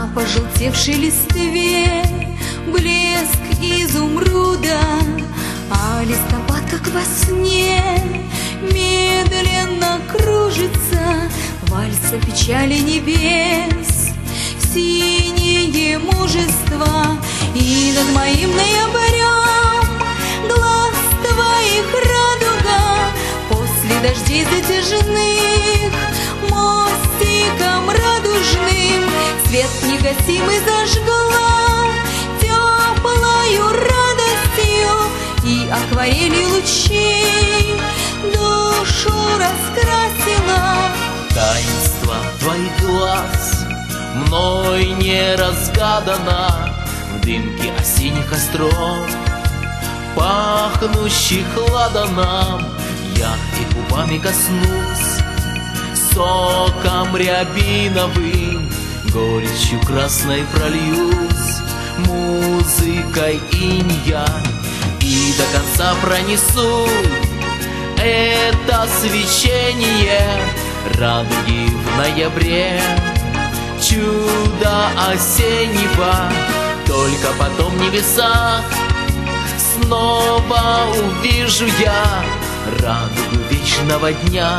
На пожелтевшей листве блеск изумруда, а листопад, как во сне, медленно кружится, вальса печали небес, синее мужество. И над моим ноябрем глаз твоих радуга, после дождей затяжных мостиком радужным свет негасимый зажгла теплою радостью, и акварелью лучей душу раскрасила. Таинство твоих глаз мной не разгадано, в дымке осенних костров, пахнущих ладаном, я их губами коснусь, соком рябиновым, горечью красной прольюсь, музыкой инья, и до конца пронесу это свечение радуги в ноябре, чудо осеннего. Только потом в небесах снова увижу я радугу вечного дня,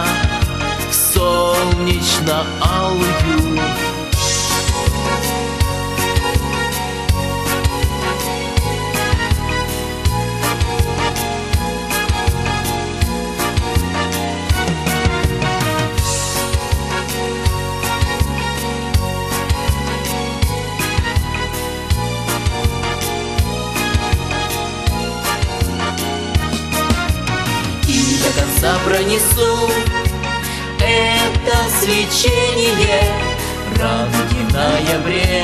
солнечно-алую. До конца пронесу это свечение радуги в ноябре,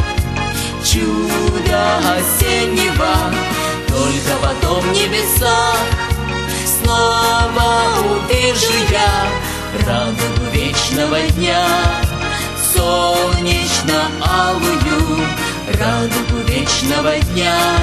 чудо осеннего. Только потом в небесах снова увижу я радугу вечного дня, солнечно-алую радугу вечного дня.